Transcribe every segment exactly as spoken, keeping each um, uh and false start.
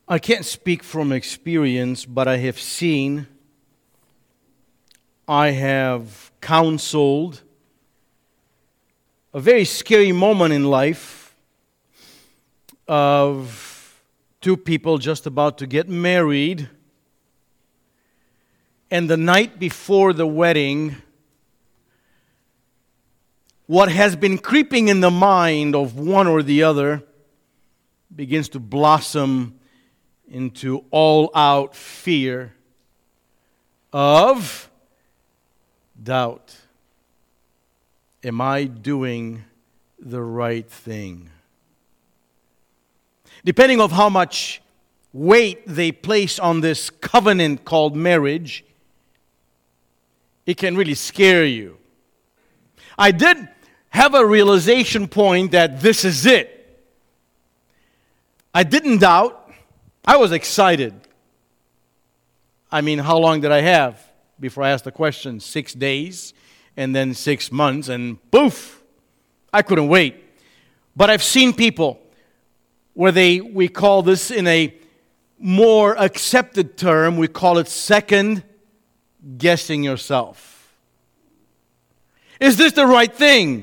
I can't speak from experience, but I have seen, I have counseled a very scary moment in life of two people just about to get married, and the night before the wedding, what has been creeping in the mind of one or the other begins to blossom into all-out fear of doubt. Am I doing the right thing? Depending on how much weight they place on this covenant called marriage, it can really scare you. I did have a realization point that this is it. I didn't doubt. I was excited. I mean, how long did I have before I asked the question? Six days, and then six months, and poof, I couldn't wait. But I've seen people where they, we call this in a more accepted term, we call it second guessing yourself. Is this the right thing?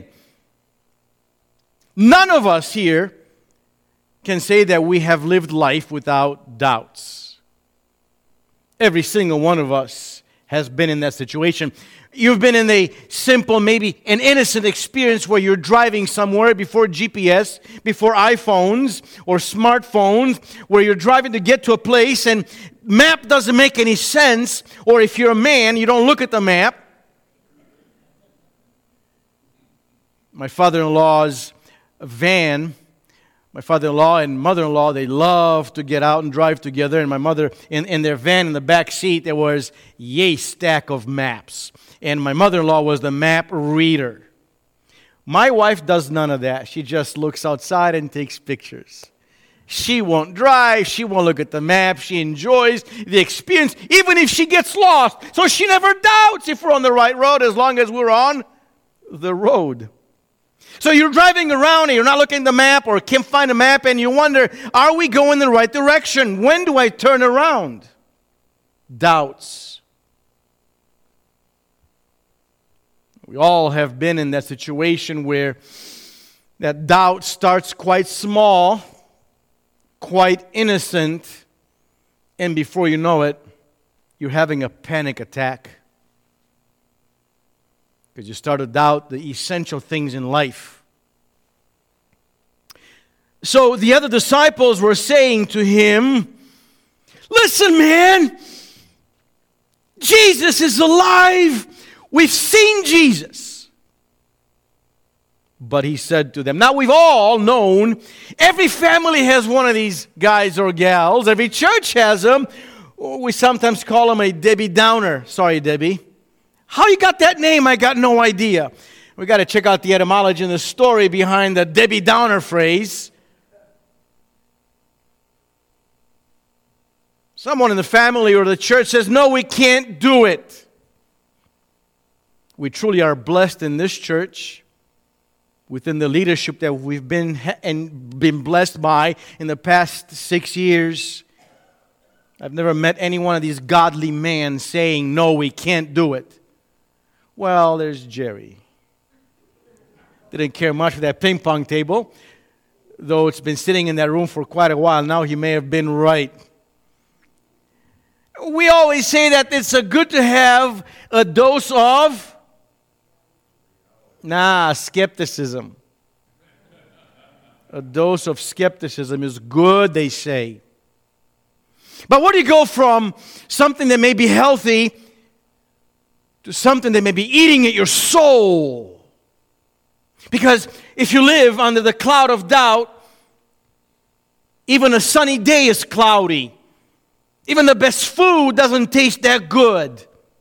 None of us here can say that we have lived life without doubts. Every single one of us has been in that situation. You've been in a simple, maybe an innocent experience where you're driving somewhere before G P S, before iPhones or smartphones, where you're driving to get to a place and map doesn't make any sense, or if you're a man, you don't look at the map. My father-in-law's van, my father-in-law and mother-in-law, they love to get out and drive together. And my mother, in, in their van, in the back seat, there was a stack of maps. And my mother-in-law was the map reader. My wife does none of that. She just looks outside and takes pictures. She won't drive. She won't look at the map. She enjoys the experience, even if she gets lost. So she never doubts if we're on the right road as long as we're on the road. So you're driving around and you're not looking at the map or can't find a map and you wonder, are we going the right direction? When do I turn around? Doubts. We all have been in that situation where that doubt starts quite small, quite innocent, and before you know it, you're having a panic attack. Because you start to doubt the essential things in life. So the other disciples were saying to him, listen, man, Jesus is alive. We've seen Jesus. But he said to them, now we've all known, every family has one of these guys or gals. Every church has them. We sometimes call them a Debbie Downer. Sorry, Debbie. How you got that name, I got no idea. We got to check out the etymology and the story behind the Debbie Downer phrase. Someone in the family or the church says, no, we can't do it. We truly are blessed in this church, within the leadership that we've been and been blessed by in the past six years. I've never met any one of these godly men saying, no, we can't do it. Well, there's Jerry. Didn't care much for that ping pong table, though it's been sitting in that room for quite a while. Now he may have been right. We always say that it's a good to have a dose of, nah, skepticism. A dose of skepticism is good, they say. But where do you go from something that may be healthy to something that may be eating at your soul? Because if you live under the cloud of doubt, even a sunny day is cloudy. Even the best food doesn't taste that good.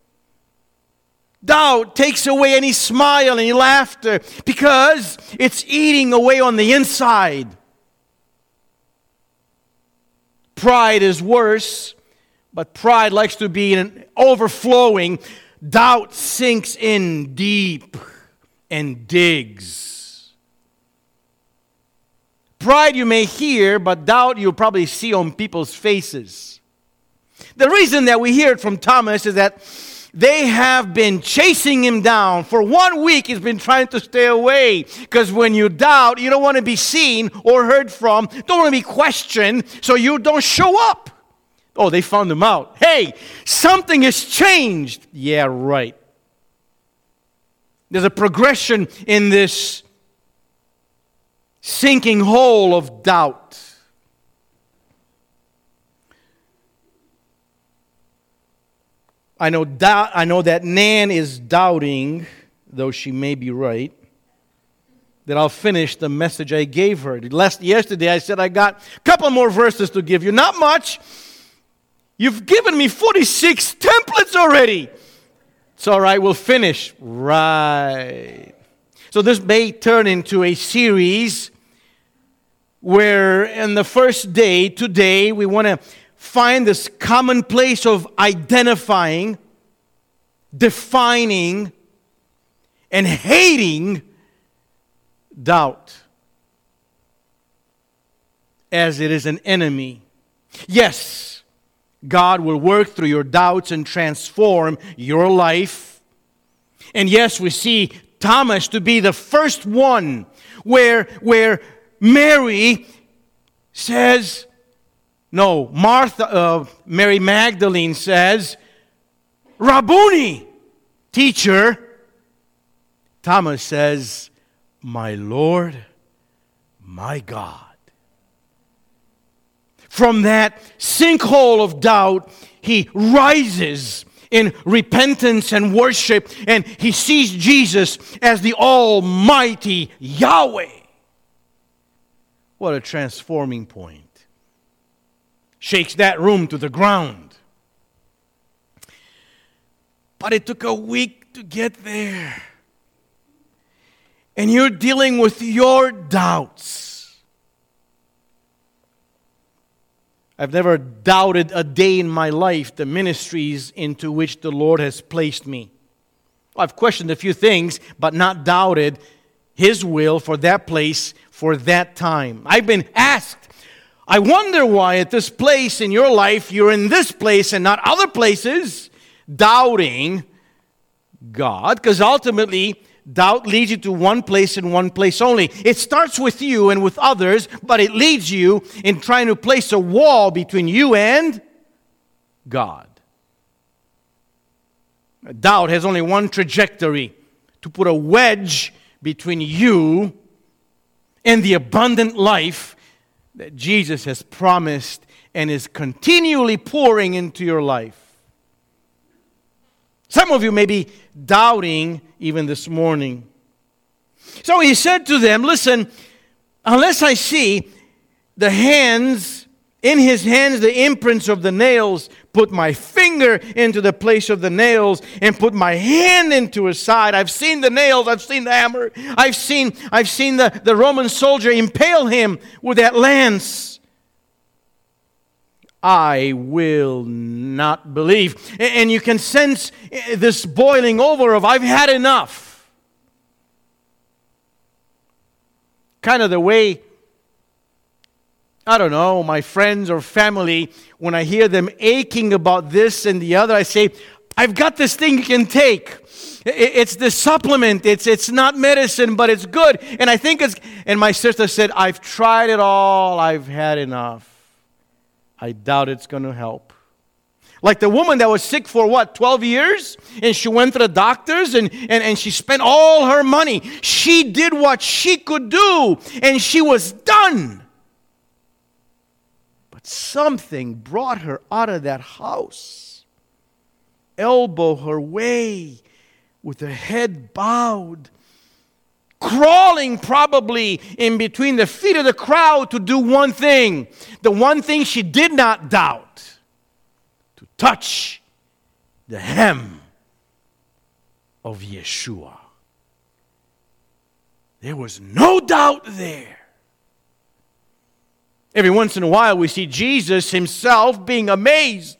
Doubt takes away any smile, any laughter, because it's eating away on the inside. Pride is worse, but pride likes to be an overflowing. Doubt sinks in deep and digs. Pride you may hear, but doubt you'll probably see on people's faces. The reason that we hear it from Thomas is that they have been chasing him down. For one week, he's been trying to stay away. Because when you doubt, you don't want to be seen or heard from. Don't want to be questioned, so you don't show up. Oh, they found him out. Hey, something has changed. Yeah, right. There's a progression in this sinking hole of doubt. I know, doubt, I know that Nan is doubting, though she may be right, that I'll finish the message I gave her. Last, yesterday I said I got a couple more verses to give you. Not much. You've given me forty-six templates already. It's all right, we'll finish. Right. So this may turn into a series where in the first day, today, we want to find this common place of identifying, defining, and hating doubt, as it is an enemy. Yes, God will work through your doubts and transform your life. And yes, we see Thomas to be the first one where, where Mary says, no, Martha, uh, Mary Magdalene says, Rabboni, teacher. Thomas says, my Lord, my God. From that sinkhole of doubt, he rises in repentance and worship, and he sees Jesus as the Almighty Yahweh. What a transforming point. Shakes that room to the ground. But it took a week to get there. And you're dealing with your doubts. I've never doubted a day in my life the ministries into which the Lord has placed me. I've questioned a few things, but not doubted His will for that place, for that time. I've been asked, I wonder why at this place in your life you're in this place and not other places, doubting God, because ultimately doubt leads you to one place and one place only. It starts with you and with others, but it leads you in trying to place a wall between you and God. Doubt has only one trajectory, to put a wedge between you and the abundant life that Jesus has promised and is continually pouring into your life. Some of you may be doubting even this morning. So he said to them, listen, unless I see the hands, in his hands the imprints of the nails, put my finger into the place of the nails, and put my hand into his side. I've seen the nails, I've seen the hammer, I've seen, I've seen the, the Roman soldier impale him with that lance. I will not believe. And you can sense this boiling over of, I've had enough. Kind of the way, I don't know, my friends or family, when I hear them aching about this and the other, I say, I've got this thing you can take. It's the supplement. It's it's not medicine, but it's good. And I think it's, and my sister said, I've tried it all. I've had enough. I doubt it's going to help. Like the woman that was sick for what, twelve years? And she went to the doctors and, and, and she spent all her money. She did what she could do and she was done. But something brought her out of that house. Elbow her way with her head bowed. Crawling probably in between the feet of the crowd to do one thing. The one thing she did not doubt. To touch the hem of Yeshua. There was no doubt there. Every once in a while we see Jesus himself being amazed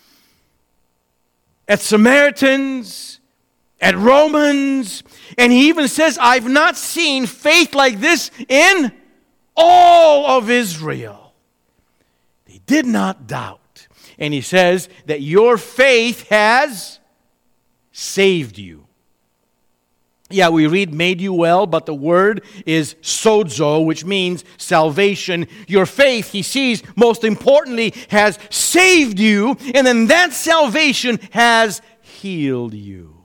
at Samaritans, at Romans, and he even says, I've not seen faith like this in all of Israel, they did not doubt. And he says that your faith has saved you. Yeah, we read made you well, but the word is sozo, which means salvation. Your faith, he sees, most importantly, has saved you, and then that salvation has healed you.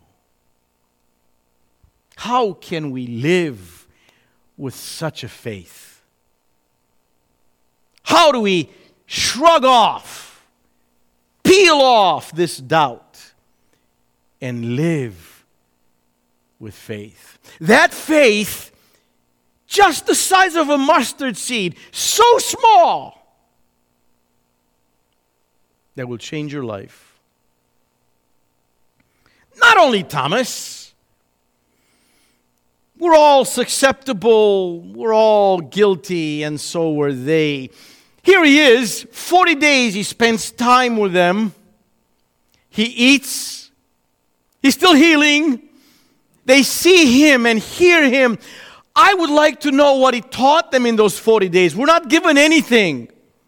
How can we live with such a faith? How do we shrug off, peel off this doubt, and live with faith? That faith, just the size of a mustard seed, so small, that will change your life. Not only Thomas. We're all susceptible, we're all guilty, and so were they. Here he is, forty days he spends time with them. He eats. He's still healing. They see him and hear him. I would like to know what he taught them in those forty days. We're not given anything.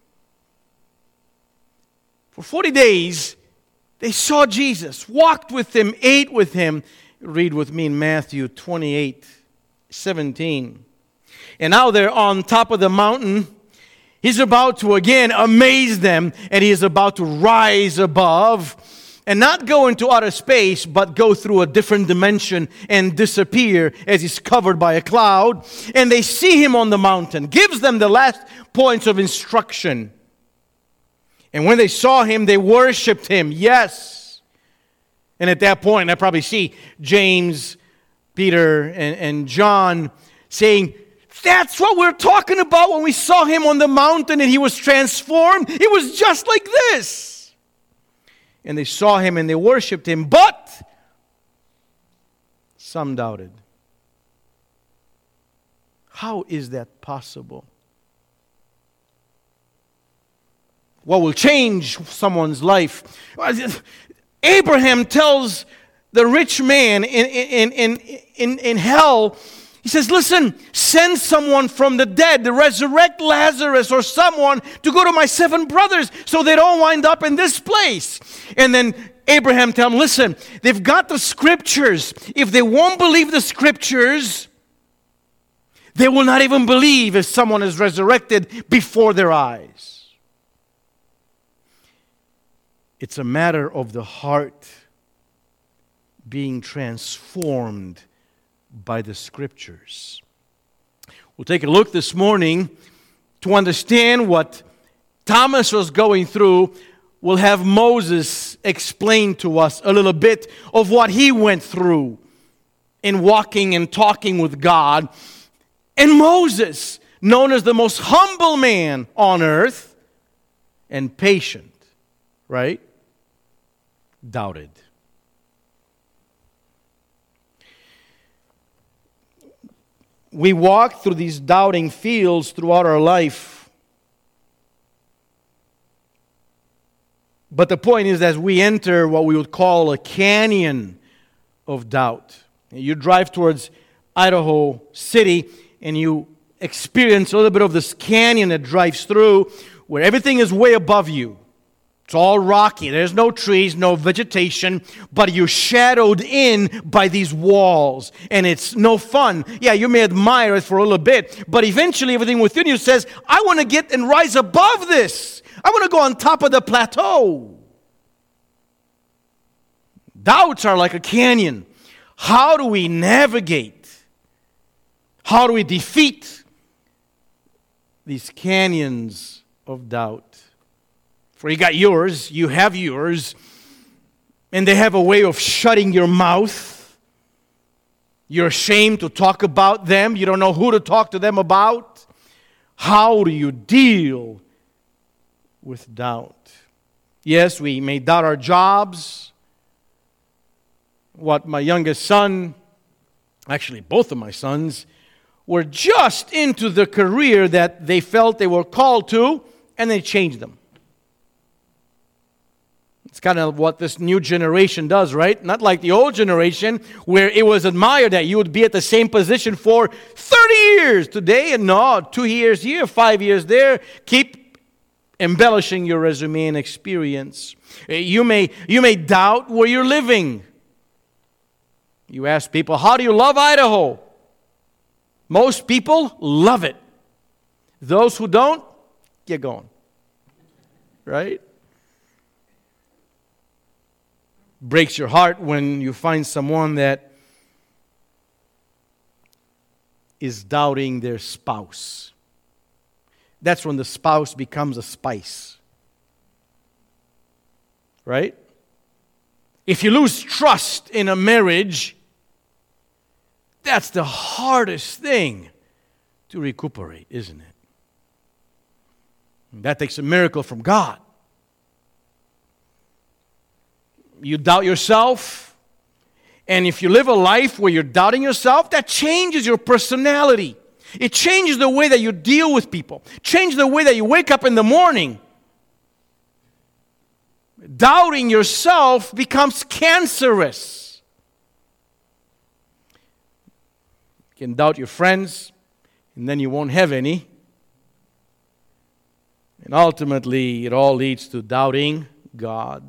For forty days, they saw Jesus, walked with him, ate with him. Read with me in Matthew twenty-eight, seventeen. And now they're on top of the mountain. He's about to again amaze them, and he is about to rise above. And not go into outer space, but go through a different dimension and disappear as he's covered by a cloud. And they see him on the mountain. Gives them the last points of instruction. And when they saw him, they worshipped him. Yes. And at that point, I probably see James, Peter, and, and John saying, that's what we're talking about when we saw him on the mountain and he was transformed. It was just like this. And they saw him and they worshipped him, but some doubted. How is that possible? What will change someone's life? Abraham tells the rich man in, in, in, in, in hell, he says, listen, send someone from the dead to resurrect Lazarus or someone to go to my seven brothers so they don't wind up in this place. And then Abraham tells him, listen, they've got the scriptures. If they won't believe the scriptures, they will not even believe if someone is resurrected before their eyes. It's a matter of the heart being transformed by the scriptures. We'll take a look this morning to understand what Thomas was going through. We'll have Moses explain to us a little bit of what he went through in walking and talking with God. And Moses, known as the most humble man on earth and patient, right? Doubted. We walk through these doubting fields throughout our life. But the point is, as we enter what we would call a canyon of doubt, you drive towards Idaho City and you experience a little bit of this canyon that drives through where everything is way above you. It's all rocky. There's no trees, no vegetation, but you're shadowed in by these walls, and it's no fun. Yeah, you may admire it for a little bit, but eventually everything within you says, I want to get and rise above this. I want to go on top of the plateau. Doubts are like a canyon. How do we navigate? How do we defeat these canyons of doubt? For you got yours, you have yours, and they have a way of shutting your mouth. You're ashamed to talk about them. You don't know who to talk to them about. How do you deal with doubt? Yes, we may doubt our jobs. What my youngest son, actually both of my sons, were just into the career that they felt they were called to, and they changed them. It's kind of what this new generation does, right? Not like the old generation where it was admired that you would be at the same position for thirty years today, and no, two years here, five years there. Keep embellishing your resume and experience. You may, you may doubt where you're living. You ask people, how do you love Idaho? Most people love it. Those who don't, get going. Right? Breaks your heart when you find someone that is doubting their spouse. That's when the spouse becomes a spice. Right? If you lose trust in a marriage, that's the hardest thing to recuperate, isn't it? That takes a miracle from God. You doubt yourself, and if you live a life where you're doubting yourself, that changes your personality. It changes the way that you deal with people. Changes the way that you wake up in the morning. Doubting yourself becomes cancerous. You can doubt your friends, and then you won't have any. And ultimately, it all leads to doubting God.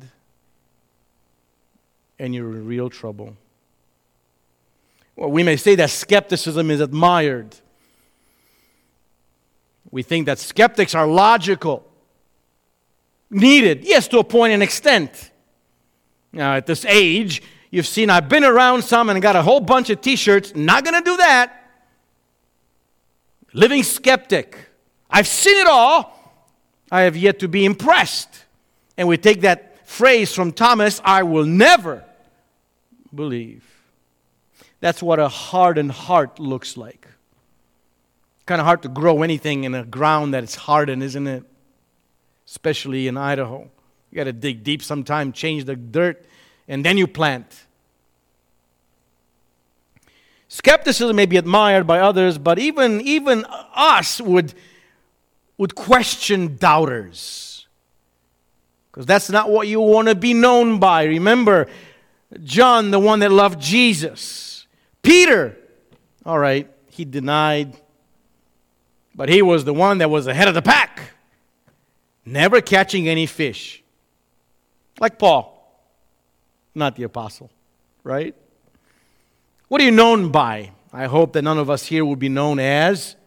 And you're in real trouble. Well, we may say that skepticism is admired. We think that skeptics are logical. Needed, yes, to a point and extent. Now, at this age, you've seen I've been around some and got a whole bunch of t-shirts. Not going to do that. Living skeptic. I've seen it all. I have yet to be impressed. And we take that phrase from Thomas, I will never believe. That's what a hardened heart looks like. Kind of hard to grow anything in a ground that is hardened, isn't it? Especially in Idaho. You got to dig deep sometime, change the dirt, and then you plant. Skepticism may be admired by others, but even, even us would, would question doubters. Because that's not what you want to be known by. Remember, John, the one that loved Jesus. Peter, all right, he denied, but he was the one that was ahead of the pack. Never catching any fish. Like Paul, not the apostle, right? What are you known by? I hope that none of us here will be known as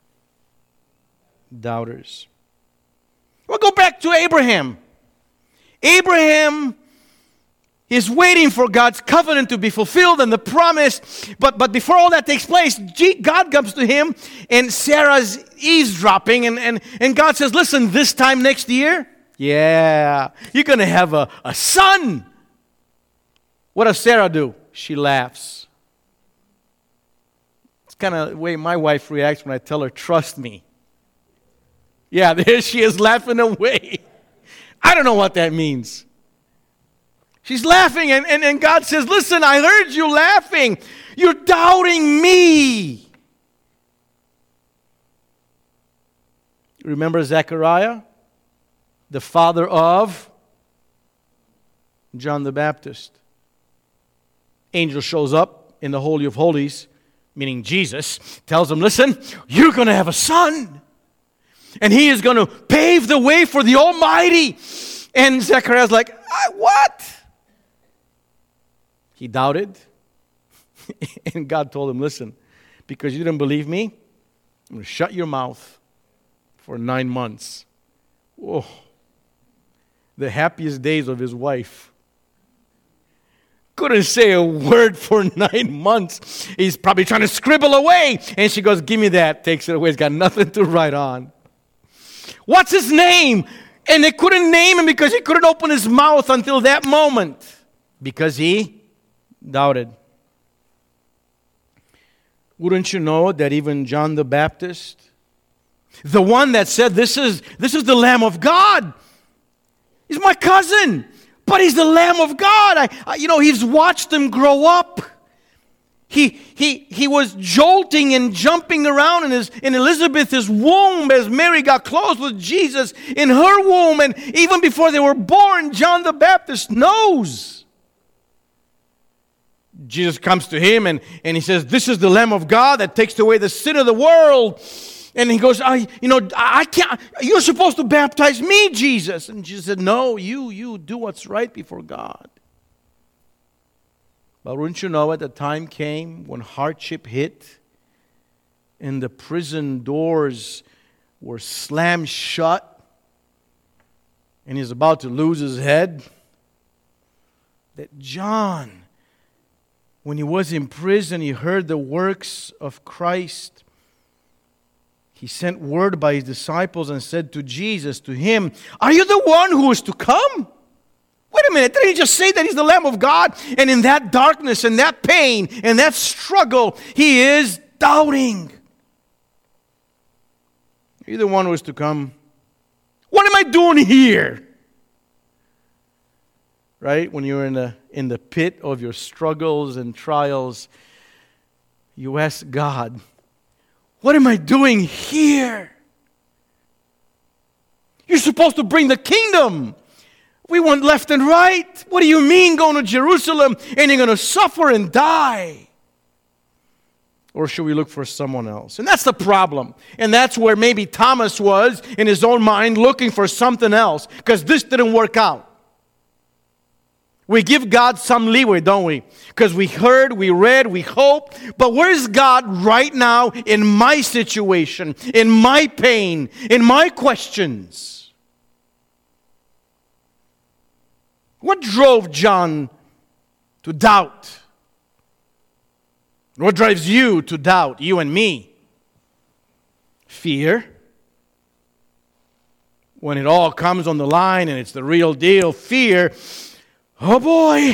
doubters. We'll go back to Abraham. Abraham is waiting for God's covenant to be fulfilled and the promise. But, but before all that takes place, God comes to him and Sarah's eavesdropping. And, and, and God says, listen, this time next year, yeah, you're going to have a, a son. What does Sarah do? She laughs. It's kind of the way my wife reacts when I tell her, trust me. Yeah, there she is laughing away. I don't know what that means. She's laughing, and, and, and God says, listen, I heard you laughing. You're doubting me. Remember Zechariah, the father of John the Baptist. Angel shows up in the Holy of Holies, meaning Jesus, tells him, listen, you're going to have a son. And he is going to pave the way for the Almighty. And Zechariah's like, what? He doubted. And God told him, listen, because you didn't believe me, I'm going to shut your mouth for nine months. Whoa. The happiest days of his wife. Couldn't say a word for nine months. He's probably trying to scribble away. And she goes, give me that. Takes it away. He's got nothing to write on. What's his name? And they couldn't name him because he couldn't open his mouth until that moment. Because he doubted. Wouldn't you know that even John the Baptist, the one that said, this is, this is the Lamb of God. He's my cousin, but he's the Lamb of God. I, I, you know, he's watched him grow up. He, he, he was jolting and jumping around in, his, in Elizabeth's womb as Mary got close with Jesus in her womb. And even before they were born, John the Baptist knows. Jesus comes to him and, and he says, this is the Lamb of God that takes away the sin of the world. And he goes, I, you know, I can't, you're supposed to baptize me, Jesus. And Jesus said, no, you, you do what's right before God. But wouldn't you know it, the time came when hardship hit and the prison doors were slammed shut and he's about to lose his head, that John, when he was in prison, he heard the works of Christ. He sent word by his disciples and said to Jesus, to him, are you the one who is to come? Wait a minute, didn't he just say that he's the Lamb of God? And in that darkness and that pain and that struggle, he is doubting. Are you the one who is to come? What am I doing here? Right? When you're in the, in the pit of your struggles and trials, you ask God, what am I doing here? You're supposed to bring the kingdom. We went left and right. What do you mean going to Jerusalem and you're going to suffer and die? Or should we look for someone else? And that's the problem. And that's where maybe Thomas was in his own mind looking for something else because this didn't work out. We give God some leeway, don't we? Because we heard, we read, we hope. But where is God right now in my situation, in my pain, in my questions? What drove John to doubt? What drives you to doubt, you and me? Fear. When it all comes on the line and it's the real deal, fear. Oh boy.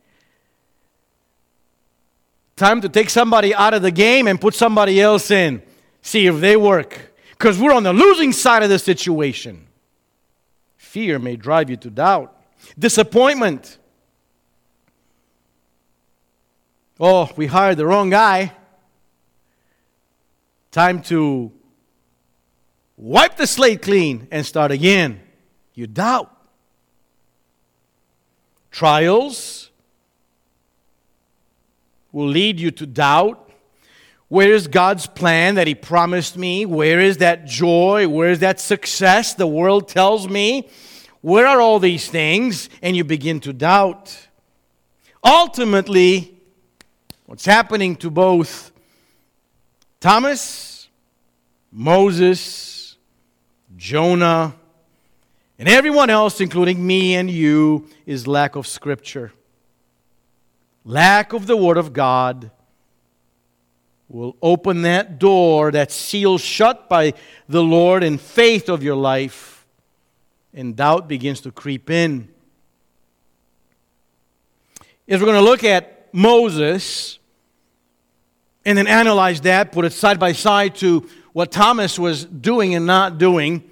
Time to take somebody out of the game and put somebody else in. See if they work. Because we're on the losing side of the situation. Fear may drive you to doubt. Disappointment. Oh, we hired the wrong guy. Time to wipe the slate clean and start again. You doubt. Trials will lead you to doubt. Where is God's plan that He promised me? Where is that joy? Where is that success the world tells me? Where are all these things? And you begin to doubt. Ultimately, what's happening to both Thomas, Moses, Jonah, and everyone else, including me and you, is lack of Scripture. Lack of the Word of God will open that door that's sealed shut by the Lord and faith of your life. And doubt begins to creep in. As we're going to look at Moses and then analyze that, put it side by side to what Thomas was doing and not doing,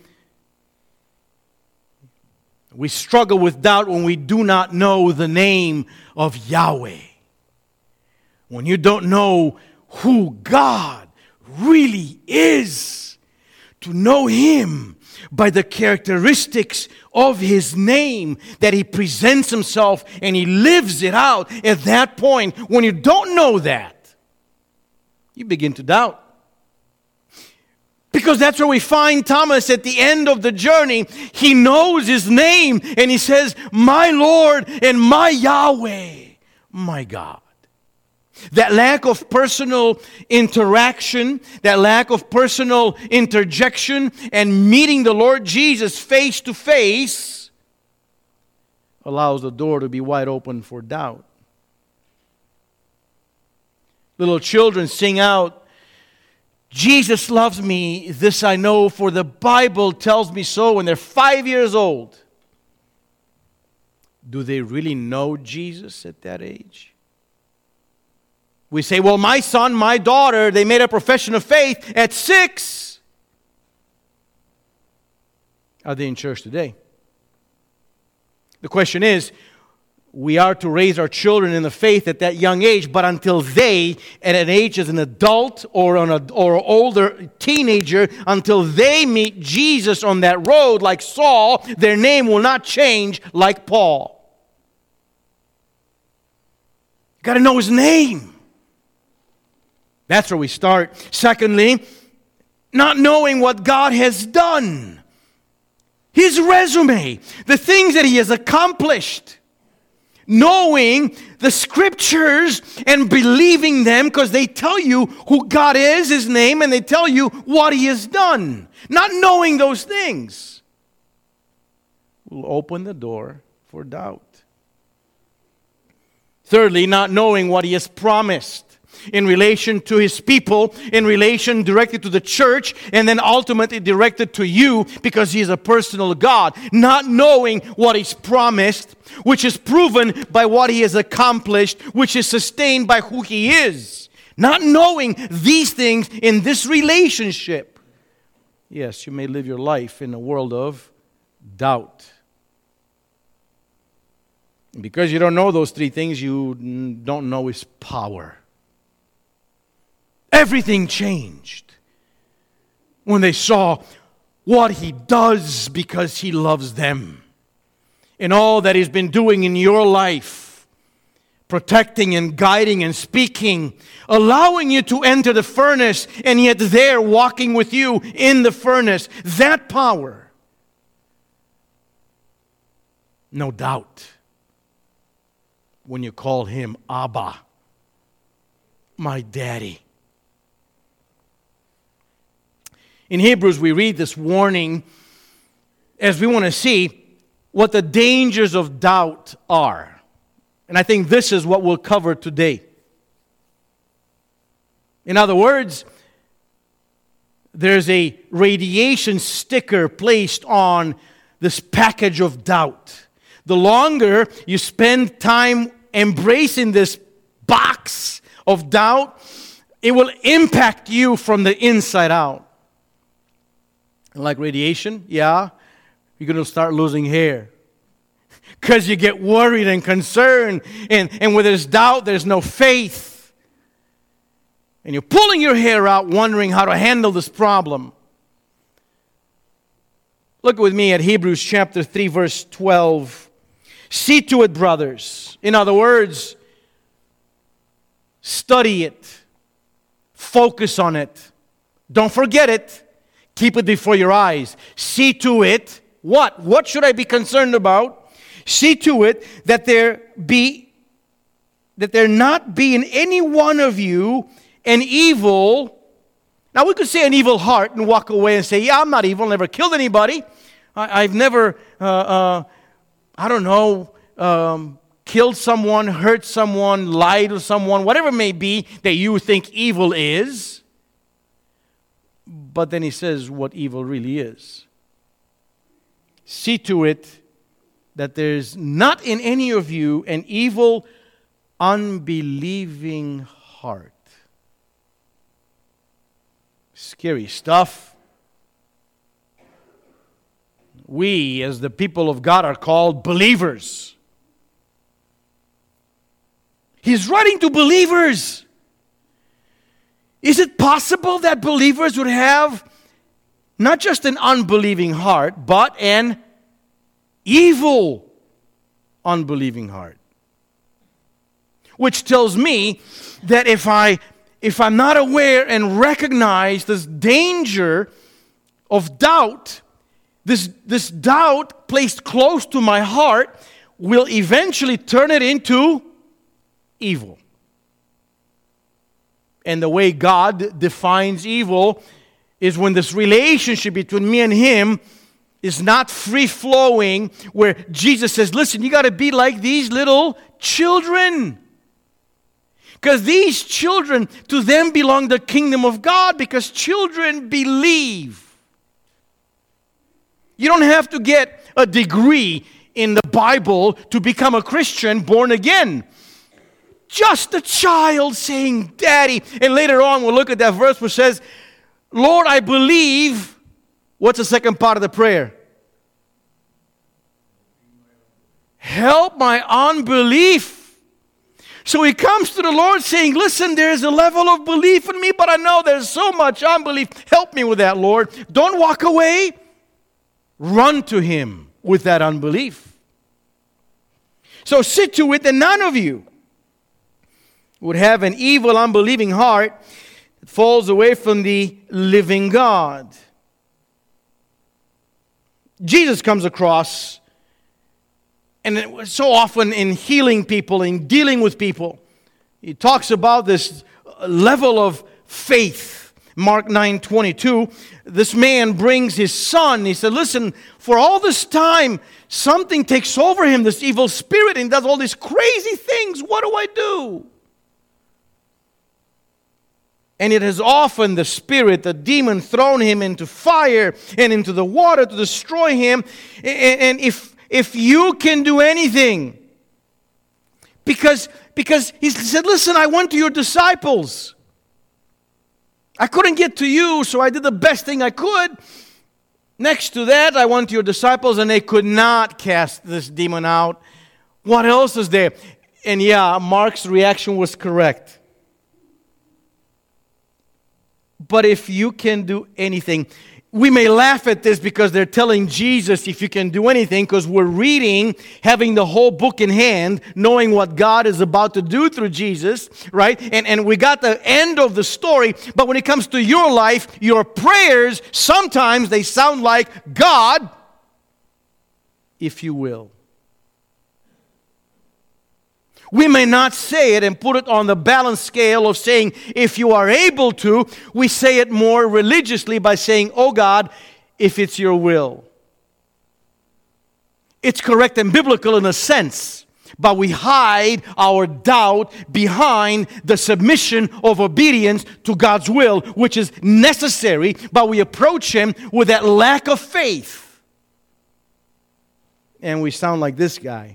we struggle with doubt when we do not know the name of Yahweh. When you don't know who God really is. To know Him by the characteristics of His name, that He presents Himself and He lives it out. At that point, when you don't know that, you begin to doubt. Because that's where we find Thomas at the end of the journey. He knows His name and he says, my Lord and my Yahweh, my God. That lack of personal interaction, that lack of personal interjection and meeting the Lord Jesus face to face allows the door to be wide open for doubt. Little children sing out, Jesus loves me, this I know, for the Bible tells me so, when they're five years old. Do they really know Jesus at that age? We say, well, my son, my daughter, they made a profession of faith at six. Are they in church today? The question is, we are to raise our children in the faith at that young age, but until they, at an age as an adult or an or older teenager, until they meet Jesus on that road like Saul, their name will not change like Paul. You got to know his name. That's where we start. Secondly, not knowing what God has done. His resume, the things that he has accomplished. Knowing the Scriptures and believing them because they tell you who God is, his name, and they tell you what he has done. Not knowing those things will open the door for doubt. Thirdly, not knowing what he has promised in relation to his people, in relation directed to the church, and then ultimately directed to you because he is a personal God. Not knowing what he's promised, which is proven by what he has accomplished, which is sustained by who he is. Not knowing these things in this relationship. Yes, you may live your life in a world of doubt. And because you don't know those three things, you don't know his power. Everything changed when they saw what he does because he loves them. And all that he's been doing in your life, protecting and guiding and speaking, allowing you to enter the furnace, and yet there walking with you in the furnace. That power, no doubt, when you call him Abba, my daddy. In Hebrews, we read this warning as we want to see what the dangers of doubt are. And I think this is what we'll cover today. In other words, there's a radiation sticker placed on this package of doubt. The longer you spend time embracing this box of doubt, it will impact you from the inside out. And like radiation, yeah, you're going to start losing hair. Because you get worried and concerned. And, and where there's doubt, there's no faith. And you're pulling your hair out, wondering how to handle this problem. Look with me at Hebrews chapter three, verse twelve. See to it, brothers. In other words, study it. Focus on it. Don't forget it. Keep it before your eyes. See to it. What? What should I be concerned about? See to it that there be, that there not be in any one of you an evil. Now we could say an evil heart and walk away and say, yeah, I'm not evil, never killed anybody. I, I've never, uh, uh, I don't know, um, killed someone, hurt someone, lied to someone, whatever it may be that you think evil is. But then he says what evil really is. See to it that there's not in any of you an evil, unbelieving heart. Scary stuff. We, as the people of God, are called believers. He's writing to believers. Is it possible that believers would have not just an unbelieving heart, but an evil, unbelieving heart? Which tells me that if I, if I'm not aware and recognize this danger of doubt, this, this doubt placed close to my heart will eventually turn it into evil. And the way God defines evil is when this relationship between me and him is not free-flowing, where Jesus says, listen, you got to be like these little children. Because these children, to them belong the kingdom of God, because children believe. You don't have to get a degree in the Bible to become a Christian born again. Just a child saying, Daddy. And later on, we'll look at that verse which says, Lord, I believe. What's the second part of the prayer? help my unbelief. So he comes to the Lord saying, listen, there's a level of belief in me, but I know there's so much unbelief. Help me with that, Lord. Don't walk away. Run to him with that unbelief. So see to it that none of you would have an evil, unbelieving heart that falls away from the living God. Jesus comes across, and it was so often in healing people, in dealing with people, he talks about this level of faith. Mark nine twenty-two, this man brings his son. He said, listen, for all this time, something takes over him, this evil spirit, and does all these crazy things. What do I do? And it has often the spirit, the demon, thrown him into fire and into the water to destroy him. And if If you can do anything, because, because he said, listen, I went to your disciples. I couldn't get to you, so I did the best thing I could. Next to that, I went to your disciples, and they could not cast this demon out. What else is there? And yeah, Mark's reaction was correct. But if you can do anything, we may laugh at this because they're telling Jesus if you can do anything, because we're reading, having the whole book in hand, knowing what God is about to do through Jesus, right? And, and we got the end of the story, but when it comes to your life, your prayers, sometimes they sound like, God, if you will. We may not say it and put it on the balance scale of saying, if you are able to. We say it more religiously by saying, oh God, if it's your will. It's correct and biblical in a sense, but we hide our doubt behind the submission of obedience to God's will, which is necessary, but we approach Him with that lack of faith. And we sound like this guy.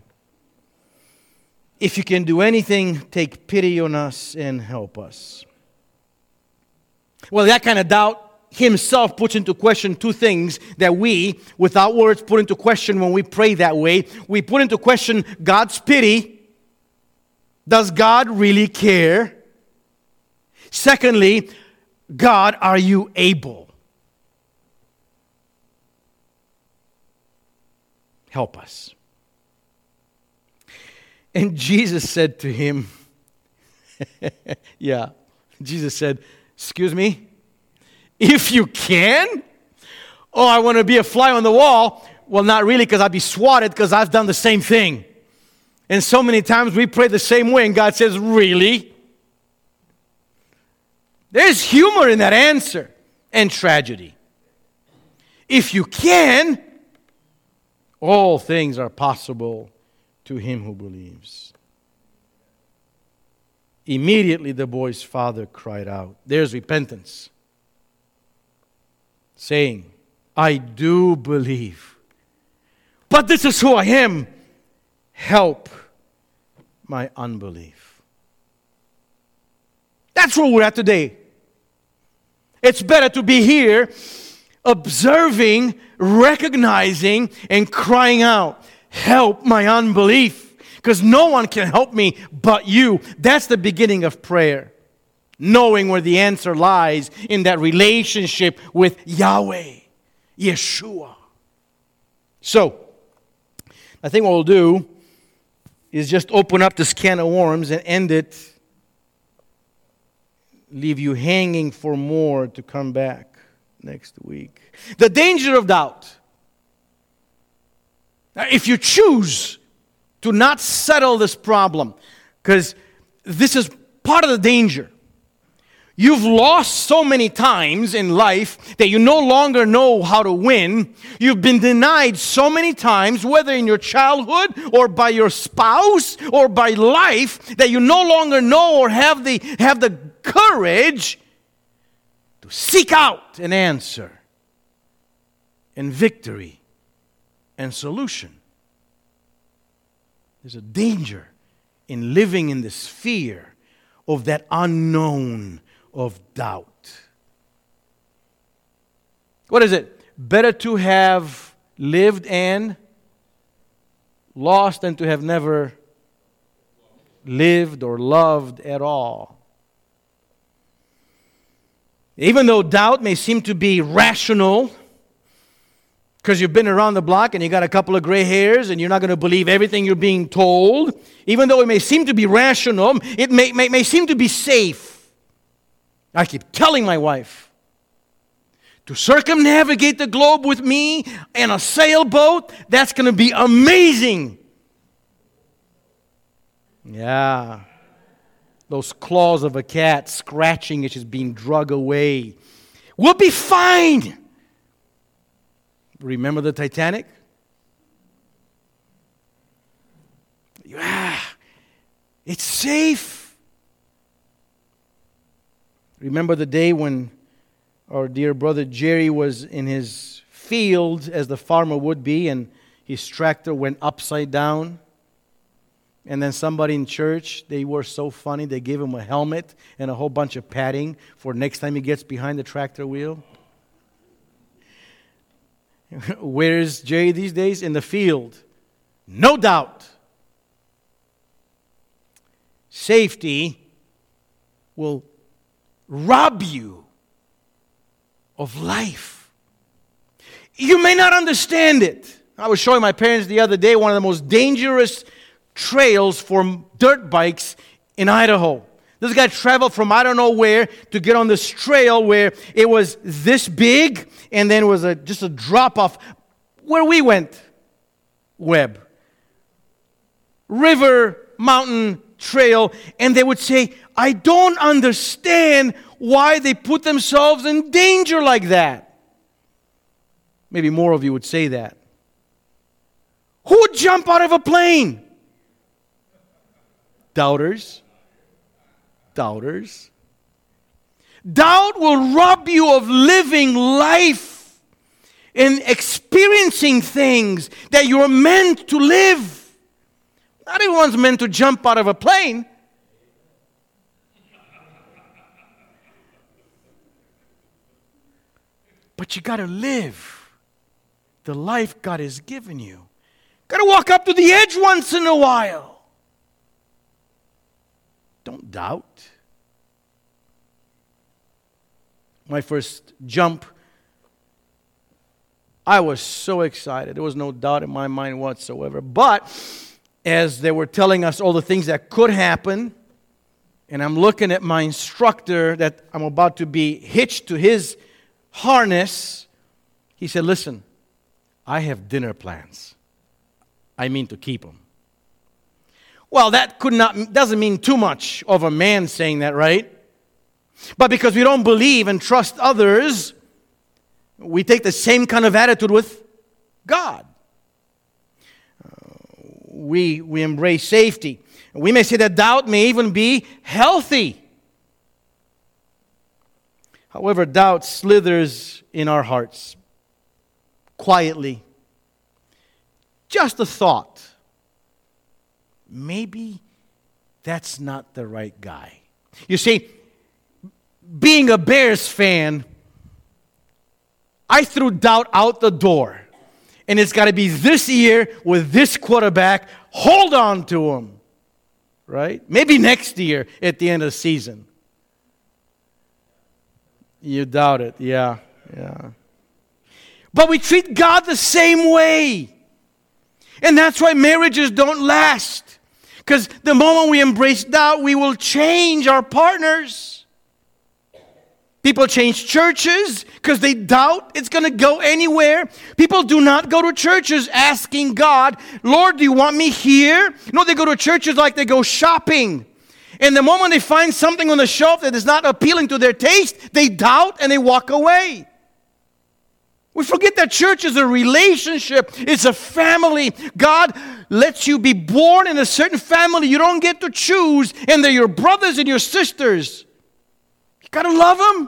If you can do anything, take pity on us and help us. Well, that kind of doubt himself puts into question two things that we, without words, put into question when we pray that way. We put into question God's pity. Does God really care? Secondly, God, are you able? Help us. And Jesus said to him, yeah, Jesus said, excuse me, if you can? Oh, I want to be a fly on the wall. Well, not really, because I'd be swatted because I've done the same thing. And so many times we pray the same way, and God says, really? There's humor in that answer and tragedy. If you can, all things are possible to him who believes. Immediately the boy's father cried out. There's repentance. Saying, I do believe, but this is who I am. Help my unbelief. That's where we're at today. It's better to be here observing, recognizing, and crying out, help my unbelief, because no one can help me but you. That's the beginning of prayer. Knowing where the answer lies in that relationship with Yahweh, Yeshua. So, I think what we'll do is just open up this can of worms and end it. Leave you hanging for more to come back next week. The danger of doubt. Now, if you choose to not settle this problem, because this is part of the danger. You've lost so many times in life that you no longer know how to win. You've been denied so many times, whether in your childhood or by your spouse or by life, that you no longer know or have the, have the courage to seek out an answer and victory and solution. There's a danger in living in this fear of that unknown of doubt. What is it? Better to have lived and lost than to have never lived or loved at all. Even though doubt may seem to be rational, because you've been around the block and you got a couple of gray hairs and you're not going to believe everything you're being told, even though it may seem to be rational, it may, may, may seem to be safe. I keep telling my wife, to circumnavigate the globe with me in a sailboat, that's going to be amazing. Yeah. Those claws of a cat scratching it is being dragged away. We'll be fine. Remember the Titanic? Yeah, it's safe. Remember the day when our dear brother Jerry was in his field, as the farmer would be, and his tractor went upside down? And then somebody in church, they were so funny, they gave him a helmet and a whole bunch of padding for next time he gets behind the tractor wheel. Where's Jerry these days? In the field. No doubt. Safety will rob you of life. You may not understand it. I was showing my parents the other day one of the most dangerous trails for dirt bikes in Idaho. This guy traveled from I don't know where to get on this trail where it was this big and then it was a, just a drop off where we went. Webb. River, mountain, trail. And they would say, I don't understand why they put themselves in danger like that. Maybe more of you would say that. Who would jump out of a plane? Doubters. Doubters. Doubt will rob you of living life and experiencing things that you're meant to live. Not everyone's meant to jump out of a plane. But you got to live the life God has given you. Got to walk up to the edge once in a while. Don't doubt. My first jump, I was so excited. There was no doubt in my mind whatsoever. But as they were telling us all the things that could happen, and I'm looking at my instructor that I'm about to be hitched to his harness, he said, listen, I have dinner plans. I mean to keep them. Well, that could not doesn't mean too much of a man saying that, right? But because we don't believe and trust others, we take the same kind of attitude with God. Uh, we, we embrace safety. We may say that doubt may even be healthy. However, doubt slithers in our hearts quietly. Just a thought. Maybe that's not the right guy. You see, being a Bears fan, I threw doubt out the door. And it's got to be this year with this quarterback. Hold on to him. Right? Maybe next year at the end of the season. You doubt it. Yeah. Yeah. But we treat God the same way. And that's why marriages don't last. Because the moment we embrace doubt, we will change our partners. People change churches because they doubt it's going to go anywhere. People do not go to churches asking God, Lord, do you want me here? No, they go to churches like they go shopping. And the moment they find something on the shelf that is not appealing to their taste, they doubt and they walk away. We forget that church is a relationship. It's a family. God lets you be born in a certain family. You don't get to choose. And they're your brothers and your sisters. You got to love them.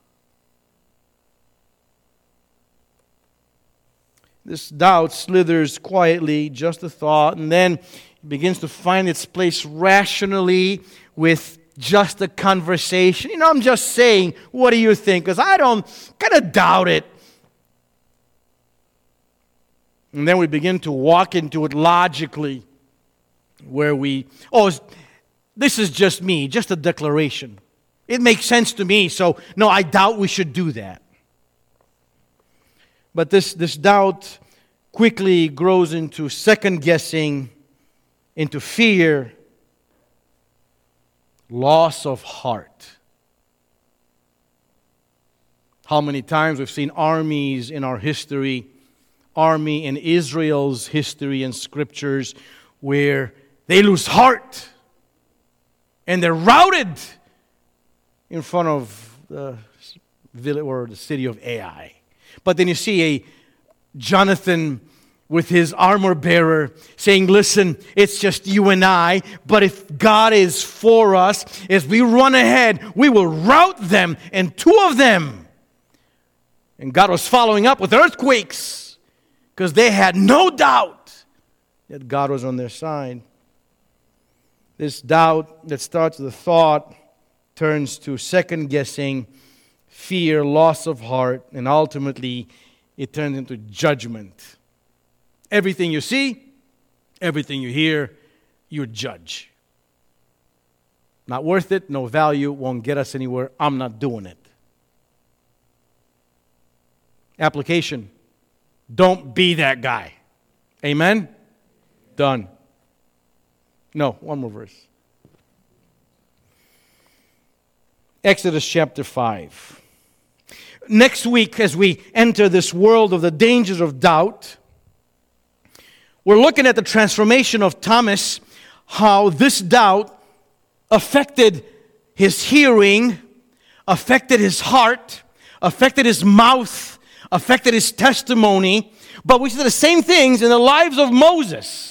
This doubt slithers quietly, just a thought, and then it begins to find its place rationally with just a conversation. You know, I'm just saying, what do you think? Because I don't kind of doubt it. And then we begin to walk into it logically, where we, oh, this is just me, just a declaration. It makes sense to me, so no, I doubt we should do that. But this, this doubt quickly grows into second-guessing, into fear, loss of heart. How many times we've seen armies in our history, army in Israel's history and scriptures, where they lose heart and they're routed in front of the village or the city of Ai. But then you see a Jonathan with his armor bearer saying, listen, it's just you and I, but if God is for us, as we run ahead, we will rout them, and two of them. And God was following up with earthquakes because they had no doubt that God was on their side. This doubt that starts with a thought turns to second-guessing, fear, loss of heart, and ultimately it turns into judgment. Everything you see, everything you hear, you judge. Not worth it, no value, won't get us anywhere, I'm not doing it. Application. Don't be that guy. Amen? Done. No, one more verse. Exodus chapter five. Next week, as we enter this world of the dangers of doubt, we're looking at the transformation of Thomas, how this doubt affected his hearing, affected his heart, affected his mouth, affected his testimony. But we see the same things in the lives of Moses.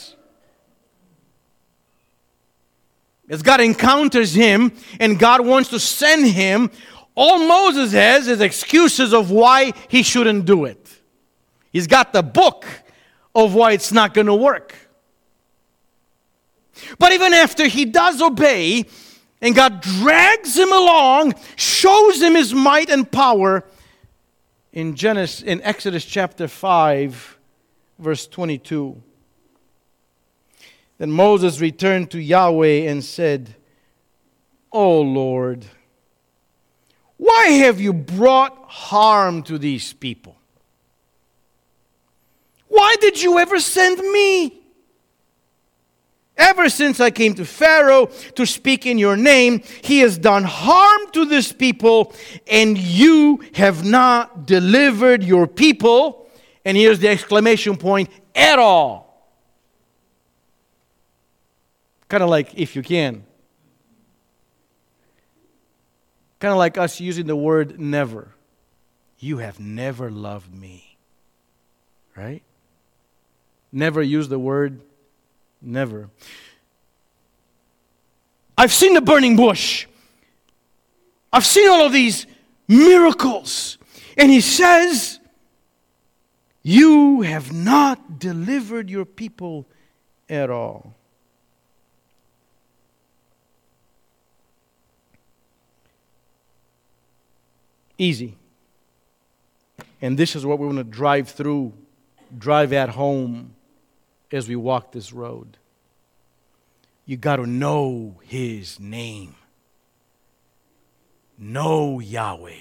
As God encounters him and God wants to send him, all Moses has is excuses of why he shouldn't do it. He's got the book of why it's not going to work. But even after he does obey, and God drags him along, shows him his might and power, in Genesis, in Exodus chapter five, verse twenty-two. Then Moses returned to Yahweh and said, O Lord, why have you brought harm to these people? Why did you ever send me? Ever since I came to Pharaoh to speak in your name, he has done harm to this people, and you have not delivered your people. And here's the exclamation point, at all. Kind of like, if you can. Kind of like us using the word never. You have never loved me. Right? Never use the word never. I've seen the burning bush. I've seen all of these miracles. And he says, you have not delivered your people at all. Easy. And this is what we want to drive through, drive at home as we walk this road. You got to know his name. Know Yahweh.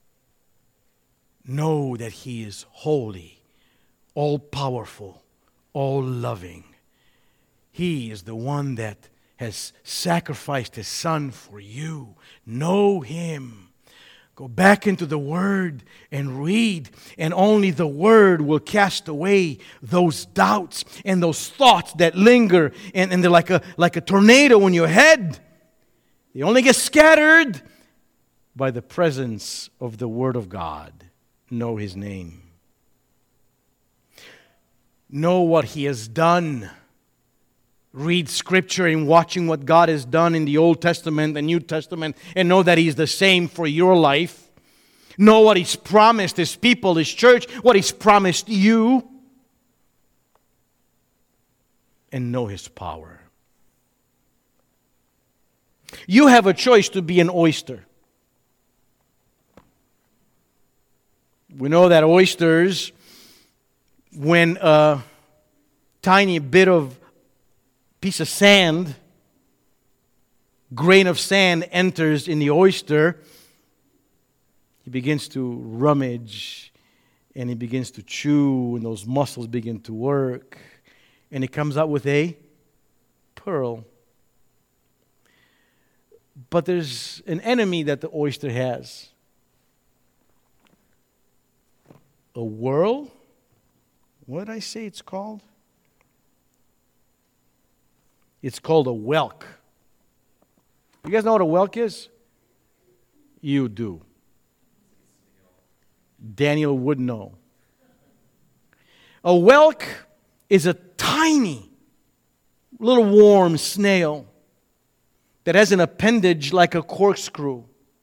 Know that he is holy, all-powerful, all-loving. He is the one that has sacrificed his son for you. Know him. Go back into the Word and read, and only the Word will cast away those doubts and those thoughts that linger, and, and they're like a, like a tornado in your head. They only get scattered by the presence of the Word of God. Know his name. Know what he has done. Read Scripture and watching what God has done in the Old Testament and New Testament, and know that he's the same for your life. Know what he's promised his people, his church, what he's promised you. And know his power. You have a choice to be an oyster. We know that oysters, when a tiny bit of piece of sand, grain of sand enters in the oyster, he begins to rummage and he begins to chew, and those muscles begin to work, and he comes out with a pearl. But there's an enemy that the oyster has. A whirl? What did I say it's called? It's called a whelk. You guys know what a whelk is? You do. Daniel would know. A whelk is a tiny little worm snail that has an appendage like a corkscrew.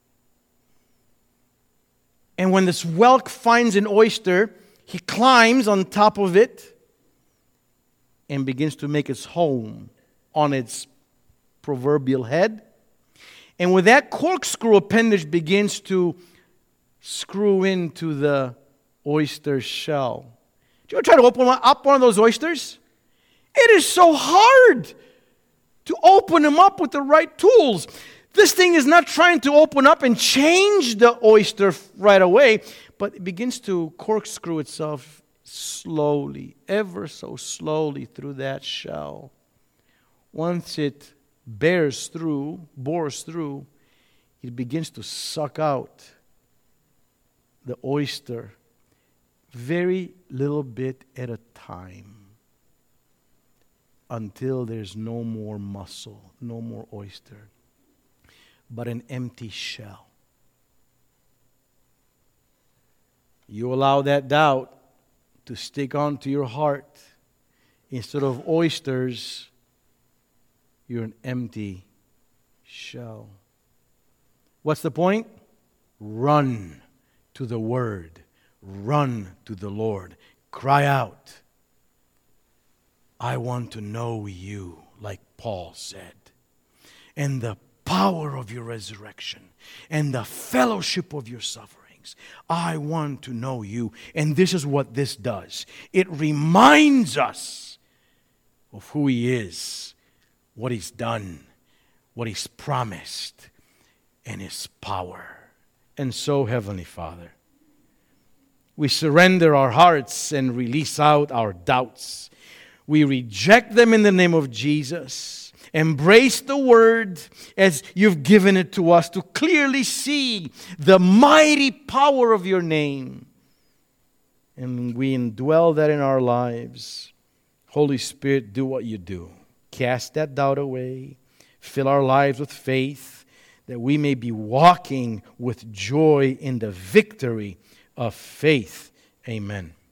And when this whelk finds an oyster, he climbs on top of it and begins to make its home on its proverbial head. And when that corkscrew appendage begins to screw into the oyster shell. Do you ever try to open up one of those oysters? It is so hard to open them up with the right tools. This thing is not trying to open up and change the oyster right away, but it begins to corkscrew itself slowly, ever so slowly through that shell. Once it bears through, bores through, it begins to suck out the oyster very little bit at a time until there's no more muscle, no more oyster, but an empty shell. You allow that doubt to stick onto your heart. Instead of oysters, you're an empty shell. What's the point? Run to the Word. Run to the Lord. Cry out. I want to know you, like Paul said. And the power of your resurrection. And the fellowship of your sufferings. I want to know you. And this is what this does. It reminds us of who He is, what He's done, what He's promised, and His power. And so, Heavenly Father, we surrender our hearts and release out our doubts. We reject them in the name of Jesus. Embrace the Word as you've given it to us to clearly see the mighty power of your name. And we indwell that in our lives. Holy Spirit, do what you do. Cast that doubt away. Fill our lives with faith that we may be walking with joy in the victory of faith. Amen.